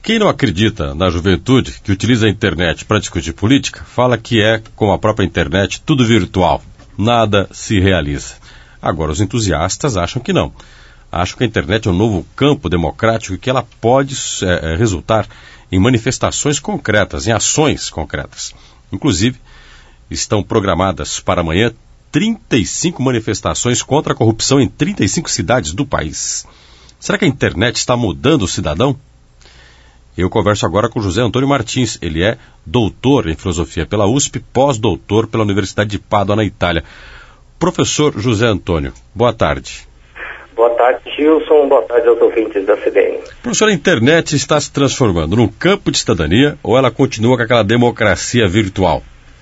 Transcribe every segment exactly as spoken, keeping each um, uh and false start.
Quem não acredita na juventude que utiliza a internet para discutir política, fala que é, como a própria internet, tudo virtual. Nada se realiza. Agora, os entusiastas acham que não. Acham que a internet é um novo campo democrático e que ela pode é, resultar em manifestações concretas, em ações concretas. Inclusive, estão programadas para amanhã trinta e cinco manifestações contra a corrupção em trinta e cinco cidades do país. Será que a internet está mudando o cidadão? Eu converso agora com José Antônio Martins. Ele é doutor em filosofia pela U S P, pós-doutor pela Universidade de Pádua, na Itália. Professor José Antônio, boa tarde. Boa tarde, Gilson. Boa tarde aos ouvintes da C B N. Professor, a internet está se transformando num campo de cidadania ou ela continua com aquela democracia virtual?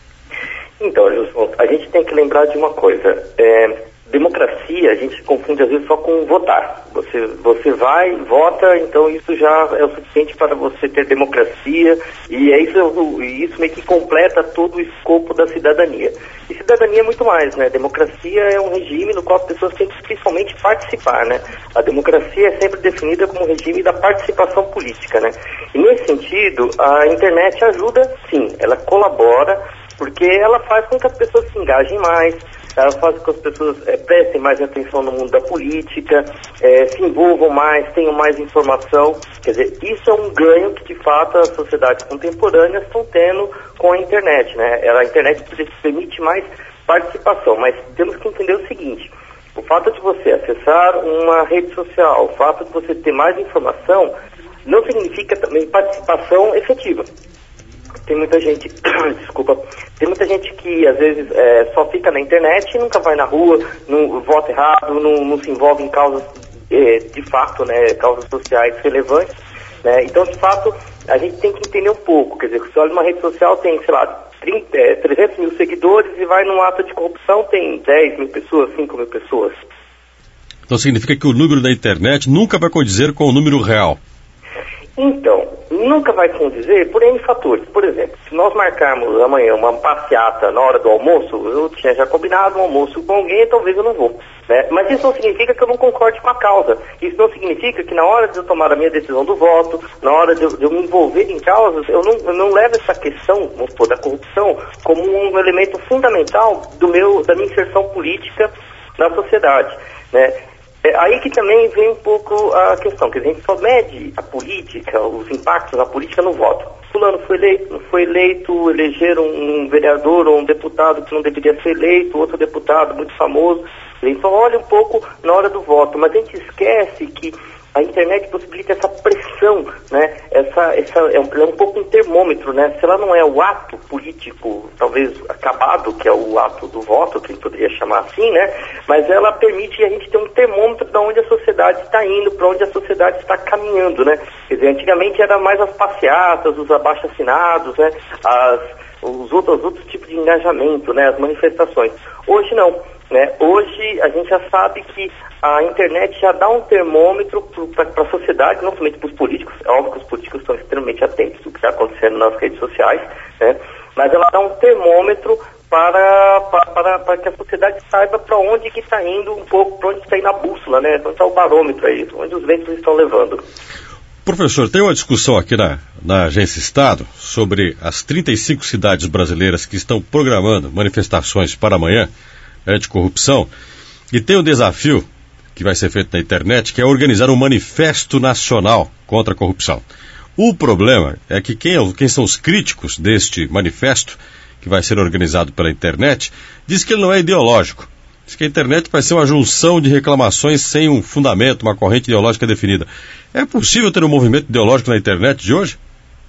Então, Gilson, a gente tem que lembrar de uma coisa. É... Democracia, a gente confunde às vezes só com votar. Você, você vai, vota, então isso já é o suficiente para você ter democracia, e é isso, isso meio que completa todo o escopo da cidadania. E cidadania é muito mais, né? Democracia é um regime no qual as pessoas têm que principalmente participar, né? A democracia é sempre definida como um regime da participação política, né? E nesse sentido, a internet ajuda, sim, ela colabora, porque ela faz com que as pessoas se engajem mais, ela faz com que as pessoas é, prestem mais atenção no mundo da política, é, se envolvam mais, tenham mais informação. Quer dizer, isso é um ganho que, de fato, as sociedades contemporâneas estão tendo com a internet, né? A internet permite mais participação, mas temos que entender o seguinte: o fato de você acessar uma rede social, o fato de você ter mais informação, não significa também participação efetiva. Tem muita gente, desculpa, tem muita gente que às vezes é, só fica na internet e nunca vai na rua, não vota errado, não, não se envolve em causas é, de fato, né, causas sociais relevantes, né? Então, de fato, a gente tem que entender um pouco, quer dizer, você olha uma rede social, tem, sei lá, trinta, é, trezentos mil seguidores e vai num ato de corrupção, tem dez mil pessoas, cinco mil pessoas. Então significa que o número da internet nunca vai condizer com o número real? Então, nunca vai condizer por N fatores. Por exemplo, se nós marcarmos amanhã uma passeata na hora do almoço, eu tinha já combinado um almoço com alguém, talvez eu não vou, né? Mas isso não significa que eu não concorde com a causa. Isso não significa que na hora de eu tomar a minha decisão do voto, na hora de eu, de eu me envolver em causas, eu não, eu não levo essa questão, vamos supor, da corrupção como um elemento fundamental do meu, da minha inserção política na sociedade, né? É aí que também vem um pouco a questão, que a gente só mede a política, os impactos na política no voto. Fulano foi eleito, não foi eleito, elegeram um vereador ou um deputado que não deveria ser eleito, outro deputado muito famoso. A gente só olha um pouco na hora do voto, mas a gente esquece que a internet possibilita essa pressão, né? Essa, essa, é, um, é um pouco um termômetro, né? Se ela não é o ato político, talvez acabado, que é o ato do voto, que a gente poderia chamar assim, né? Mas ela permite a gente ter um termômetro de onde a sociedade está indo, para onde a sociedade está caminhando, né? Quer dizer, antigamente era mais as passeatas, os abaixo-assinados, né? As, os outros, os outros tipos de engajamento, né? As manifestações. Hoje não. Né? Hoje a gente já sabe que a internet já dá um termômetro para a sociedade, não somente para os políticos. É óbvio que os políticos estão extremamente atentos do que está acontecendo nas redes sociais, né? Mas ela dá um termômetro para, para, para, para que a sociedade saiba para onde que está indo um pouco, para onde está indo a bússola, né? Onde está o barômetro aí, onde os ventos estão levando. Professor, tem uma discussão aqui na, na Agência Estado sobre as trinta e cinco cidades brasileiras que estão programando manifestações para amanhã, anticorrupção, e tem um desafio que vai ser feito na internet, que é organizar um manifesto nacional contra a corrupção. O problema é que quem, quem são os críticos deste manifesto, que vai ser organizado pela internet, diz que ele não é ideológico. Diz que a internet vai ser uma junção de reclamações sem um fundamento, uma corrente ideológica definida. É possível ter um movimento ideológico na internet de hoje?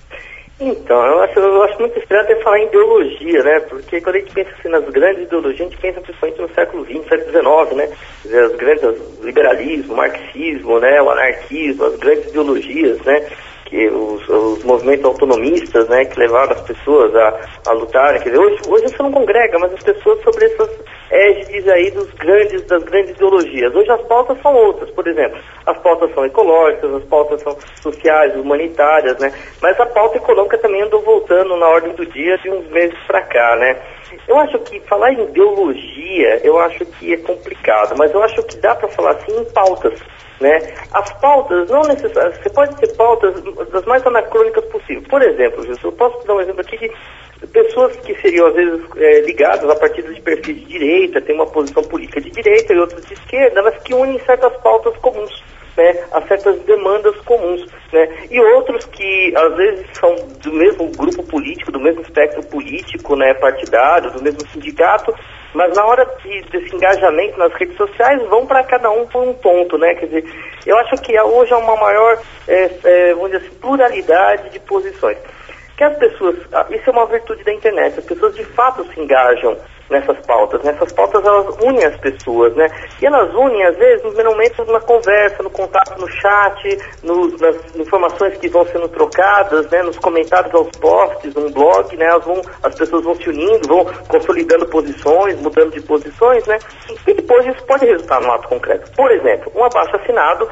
Então, eu acho, eu acho muito estranho até falar em ideologia, né? Porque quando a gente pensa assim, nas grandes ideologias, a gente pensa principalmente no século vinte, século dezenove, né? Quer dizer, as grandes, o liberalismo, o marxismo, né? O anarquismo, as grandes ideologias, né? Que os, os movimentos autonomistas, né? Que levaram as pessoas a, a lutar. Quer dizer, hoje, hoje você não congrega, mas as pessoas sobre essas, égides aí dos grandes, das grandes ideologias. Hoje as pautas são outras, por exemplo, as pautas são ecológicas, as pautas são sociais, humanitárias, né? Mas a pauta econômica também andou voltando na ordem do dia de uns meses para cá, né? Eu acho que falar em ideologia, eu acho que é complicado, mas eu acho que dá para falar assim em pautas, né? As pautas, não necessariamente, você pode ter pautas das mais anacrônicas possíveis. Por exemplo, eu posso dar um exemplo aqui de pessoas que seriam, às vezes, é, ligadas a partidos de perfil de direita, tem uma posição política de direita e outras de esquerda, mas que unem certas pautas comuns, né, a certas demandas comuns, né, e outros que, às vezes, são do mesmo grupo político, do mesmo espectro político, né, partidário, do mesmo sindicato, mas na hora de, desse engajamento nas redes sociais, vão para cada um por um ponto, né, quer dizer, eu acho que hoje há uma maior, é, é, vamos dizer assim, pluralidade de posições. Que as pessoas, isso é uma virtude da internet, as pessoas de fato se engajam nessas pautas, nessas pautas elas unem as pessoas, né, e elas unem às vezes nos momentos na conversa, no contato no chat, no, nas informações que vão sendo trocadas, né, nos comentários aos posts, no blog, né, elas vão, as pessoas vão se unindo, vão consolidando posições, mudando de posições, né, e depois isso pode resultar num ato concreto. Por exemplo, um abaixo-assinado,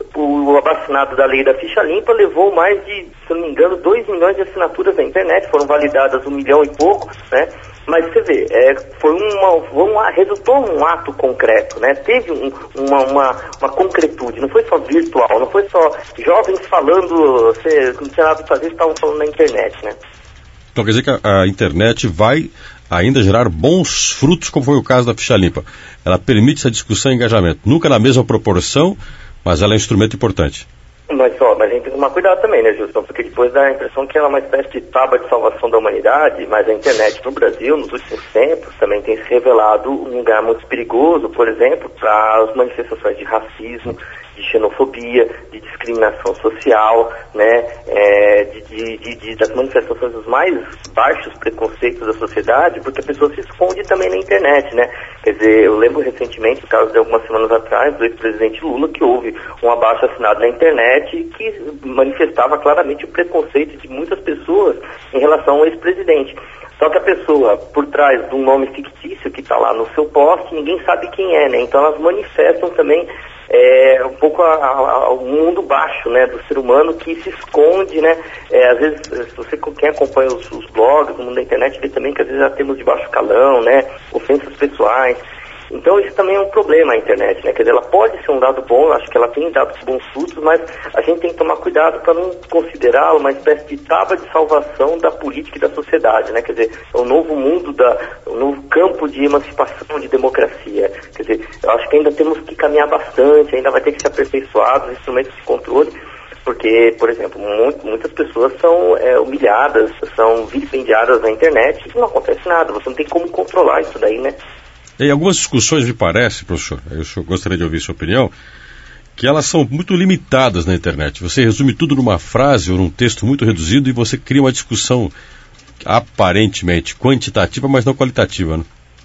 o abaixo-assinado da lei da ficha limpa levou mais de, se não me engano, dois milhões de assinaturas na internet, foram validadas um milhão e pouco, né? Mas você vê, é, foi uma, uma, resultou num ato concreto, né? Teve um, uma, uma, uma concretude, não foi só virtual, não foi só jovens falando, você não tinha nada para fazer, estavam falando na internet, né? Então quer dizer que a, a internet vai ainda gerar bons frutos, como foi o caso da ficha limpa. Ela permite essa discussão e engajamento, nunca na mesma proporção, mas ela é um instrumento importante. Mas só, mas a gente tem que tomar cuidado também, né, Gilson? Porque depois dá a impressão que ela é uma espécie de tábua de salvação da humanidade, mas a internet no Brasil, nos últimos tempos, também tem se revelado um lugar muito perigoso, por exemplo, para as manifestações de racismo, de xenofobia, de discriminação social, né, é, de, de, de, de, das manifestações dos mais baixos preconceitos da sociedade, porque a pessoa se esconde também na internet, né? Quer dizer, eu lembro recentemente, o caso de algumas semanas atrás, do ex-presidente Lula, que houve um abaixo-assinado na internet que manifestava claramente o preconceito de muitas pessoas em relação ao ex-presidente. Só que a pessoa, por trás de um nome fictício que está lá no seu post, ninguém sabe quem é, né? Então elas manifestam também é, um pouco a, a, o mundo baixo, né, do ser humano que se esconde, né? É, às vezes, se você, quem acompanha os, os blogs, o mundo da internet, vê também que às vezes já temos de baixo calão, né? Ofensas pessoais. Então isso também é um problema a internet, né? Quer dizer, ela pode ser um dado bom, acho que ela tem dado bons frutos, mas a gente tem que tomar cuidado para não considerá-la uma espécie de tábua de salvação da política e da sociedade, né? Quer dizer, é um novo mundo, da, um novo campo de emancipação, de democracia. Quer dizer, eu acho que ainda temos que caminhar bastante, ainda vai ter que ser aperfeiçoados os instrumentos de controle, porque, por exemplo, muito, muitas pessoas são é, humilhadas, são vilipendiadas na internet e não acontece nada, você não tem como controlar isso daí, né? Em algumas discussões, me parece, professor, eu gostaria de ouvir sua opinião, que elas são muito limitadas na internet. Você resume tudo numa frase ou num texto muito reduzido e você cria uma discussão aparentemente quantitativa, mas não qualitativa, né?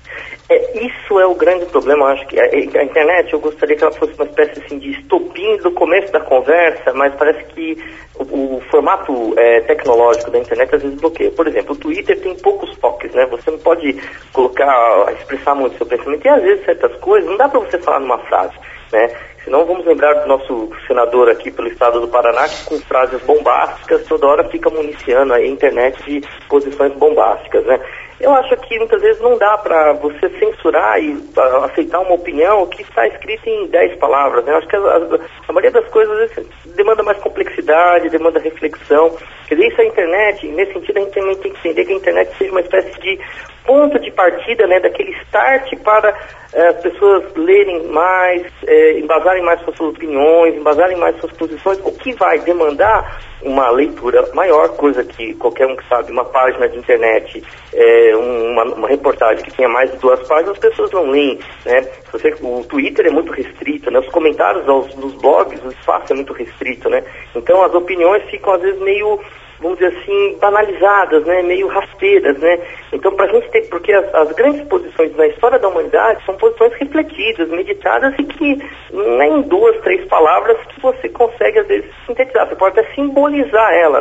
É, isso é o grande problema. Eu acho que a, a internet, eu gostaria que ela fosse uma espécie assim, de estopim do começo da conversa, mas parece que o, o formato é, tecnológico da internet às vezes bloqueia. Por exemplo, o Twitter tem poucos toques, né? Você não pode colocar, expressar muito seu pensamento, e às vezes certas coisas não dá para você falar numa frase, né? Senão vamos lembrar do nosso senador aqui pelo estado do Paraná, que com frases bombásticas toda hora fica municiando a internet de posições bombásticas, né? Eu acho que muitas vezes não dá para você censurar e uh, aceitar uma opinião que está escrita em dez palavras, né? Eu acho que a, a, a maioria das coisas às vezes, demanda mais complexidade, demanda reflexão. Quer dizer, isso é a internet, e nesse sentido a gente também tem que entender que a internet seja uma espécie de ponto de partida, né, daquele start para uh, as pessoas lerem mais, uh, embasarem mais suas opiniões, embasarem mais suas posições, o que vai demandar uma leitura maior, coisa que qualquer um que sabe, uma página de internet, é, uma, uma reportagem que tenha mais de duas páginas, as pessoas não leem, né? Você, o Twitter é muito restrito, né? Os comentários aos, nos blogs, o espaço é muito restrito, né? Então as opiniões ficam às vezes meio, vamos dizer assim, banalizadas, né? Meio rasteiras, né? Então, para a gente ter, porque as, as grandes posições na história da humanidade são posições refletidas, meditadas e que não é em duas, três palavras que você consegue, às vezes, sintetizar. Você pode até simbolizar ela, né?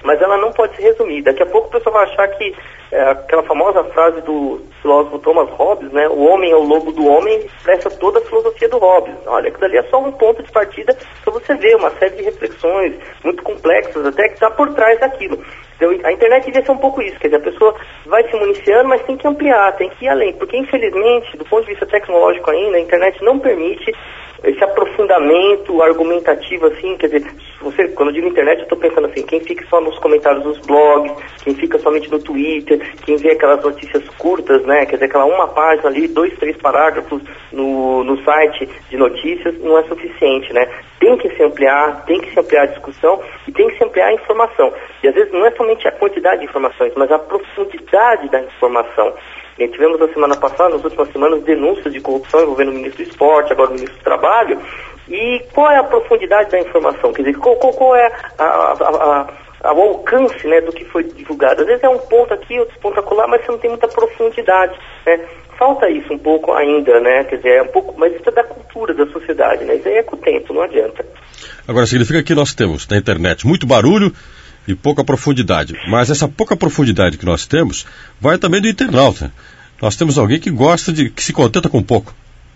mas ela não pode se resumir. Daqui a pouco o pessoal vai achar que é, aquela famosa frase do filósofo Thomas Hobbes, né, o homem é o lobo do homem, expressa toda a filosofia do Hobbes. Olha, aquilo ali é só um ponto de partida para você ver uma série de reflexões muito complexas até que está por trás daquilo. Então, a internet devia ser um pouco isso, quer dizer, a pessoa vai se municiando, mas tem que ampliar, tem que ir além, porque infelizmente, do ponto de vista tecnológico ainda, a internet não permite esse aprofundamento argumentativo, assim, quer dizer, você, quando eu digo internet, eu estou pensando assim, quem fica só nos comentários dos blogs, quem fica somente no Twitter, quem vê aquelas notícias curtas, né, quer dizer, aquela uma página ali, dois, três parágrafos no, no site de notícias, não é suficiente, né? Tem que se ampliar, tem que se ampliar a discussão e tem que se ampliar a informação. E às vezes não é somente a quantidade de informações, mas a profundidade da informação. E tivemos na semana passada, nas últimas semanas, denúncias de corrupção envolvendo o ministro do Esporte, agora o ministro do Trabalho. E qual é a profundidade da informação? Quer dizer, qual, qual, qual é a, a, a, o alcance, né, do que foi divulgado? Às vezes é um ponto aqui, outro ponto acolá, mas você não tem muita profundidade, né? Falta isso um pouco ainda, né? Quer dizer, é um pouco, mas isso é da cultura da sociedade, né? Isso aí é com o tempo, não adianta. Agora, significa que nós temos na internet muito barulho e pouca profundidade. Mas essa pouca profundidade que nós temos vai também do internauta. Nós temos alguém que gosta de, que se contenta com pouco.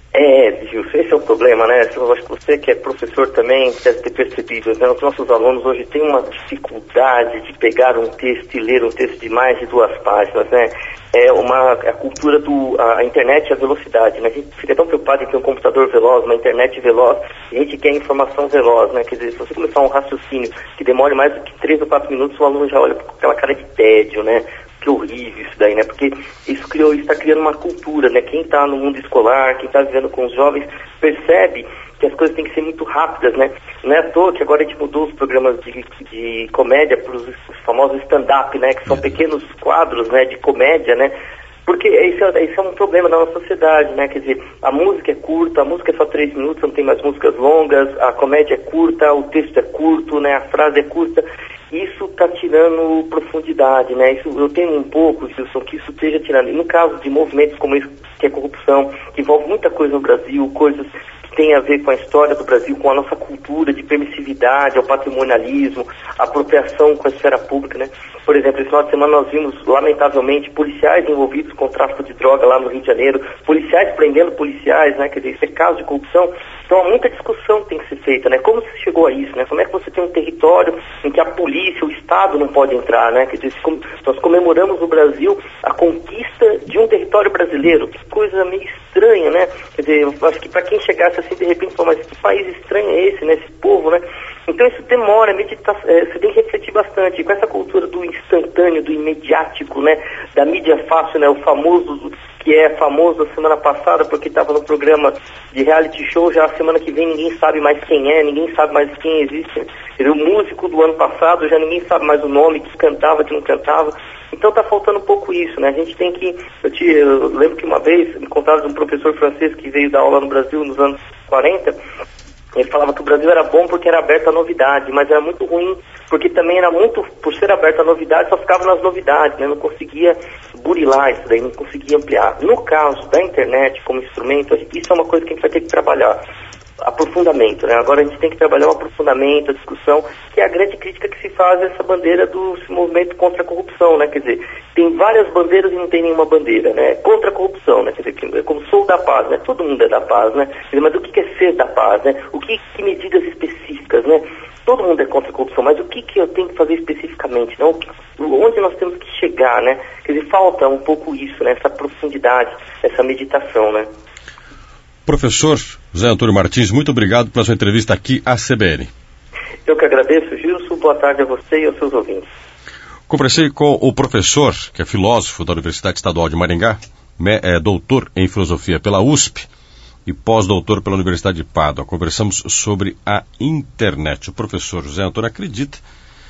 É, Gilson, esse é o problema, né? Eu acho que você que é professor também deve ter percebido, né? Os nossos alunos hoje têm uma dificuldade de pegar um texto e ler um texto de mais de duas páginas, né? É uma a cultura do a, a internet e a velocidade, né? A gente fica tão preocupado em ter um computador veloz, uma internet veloz, e a gente quer informação veloz, né? Quer dizer, se você começar um raciocínio que demore mais do que três ou quatro minutos, o aluno já olha com aquela cara de tédio, né? Que horrível isso daí, né? Porque isso criou, está criando uma cultura, né? Quem está no mundo escolar, quem está vivendo com os jovens, percebe que as coisas têm que ser muito rápidas, né? Não é à toa que agora a gente mudou os programas de, de comédia para os famosos stand-up, né? Que são pequenos quadros, né? De comédia, né? Porque isso é, isso é um problema da nossa sociedade, né? Quer dizer, a música é curta, a música é só três minutos, não tem mais músicas longas, a comédia é curta, o texto é curto, né? A frase é curta. Isso está tirando profundidade, né? Isso, eu tenho um pouco, Wilson, que isso esteja tirando. E no caso de movimentos como esse, que é corrupção, que envolve muita coisa no Brasil, coisas que têm a ver com a história do Brasil, com a nossa cultura de permissividade, ao patrimonialismo, a apropriação com a esfera pública, né? Por exemplo, esse final de semana nós vimos, lamentavelmente, policiais envolvidos com tráfico de droga lá no Rio de Janeiro, policiais prendendo policiais, né? Quer dizer, isso é caso de corrupção. Então, há muita discussão que tem que ser feita, né? Como se chegou a isso, né? Como é que você tem um território em que a polícia, o Estado não pode entrar, né? Quer dizer, nós comemoramos no Brasil a conquista de um território brasileiro. Que coisa meio estranha, né? Quer dizer, eu acho que para quem chegasse assim, de repente, mas que país estranho é esse, né? Esse povo, né? Então isso demora, medita, é, você tem que refletir bastante. E com essa cultura do instantâneo, do imediático, né? Da mídia fácil, né? O famoso, que é famoso a semana passada, porque estava no programa de reality show, já a semana que vem ninguém sabe mais quem é, ninguém sabe mais quem existe. O músico do ano passado, já ninguém sabe mais o nome, que cantava, que não cantava. Então está faltando um pouco isso, né? A gente tem que... Eu, te, eu lembro que uma vez, me contaram de um professor francês que veio dar aula no Brasil nos anos quarenta, ele falava que o Brasil era bom porque era aberto à novidade, mas era muito ruim porque também era muito, por ser aberto à novidade, só ficava nas novidades, né? Não conseguia burilar isso daí, não conseguia ampliar. No caso da internet como instrumento, isso é uma coisa que a gente vai ter que trabalhar. Aprofundamento, né? Agora a gente tem que trabalhar o aprofundamento, a discussão, que é a grande crítica que se faz a essa bandeira do movimento contra a corrupção, né? Quer dizer, tem várias bandeiras e não tem nenhuma bandeira, né? Contra a corrupção, né? Quer dizer, como sou da paz, né? Todo mundo é da paz, né? Quer dizer, mas o que é ser da paz, né? O que, que medidas específicas, né? Todo mundo é contra a corrupção, mas o que, que eu tenho que fazer especificamente, né? O que, onde nós temos que chegar, né? Quer dizer, falta um pouco isso, né? Essa profundidade, essa meditação, né? Professor José Antônio Martins, muito obrigado pela sua entrevista aqui à C B N. Eu que agradeço, Gilson. Boa tarde a você e aos seus ouvintes. Conversei com o professor, que é filósofo da Universidade Estadual de Maringá, é doutor em filosofia pela U S P e pós-doutor pela Universidade de Pádua. Conversamos sobre a internet. O professor José Antônio acredita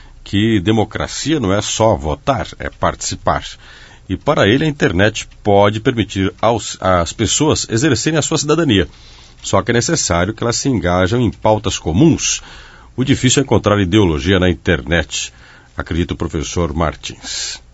que democracia não é só votar, é participar. E para ele a internet pode permitir aos, às pessoas exercerem a sua cidadania. Só que é necessário que elas se engajam em pautas comuns. O difícil é encontrar ideologia na internet, acredita o professor Martins.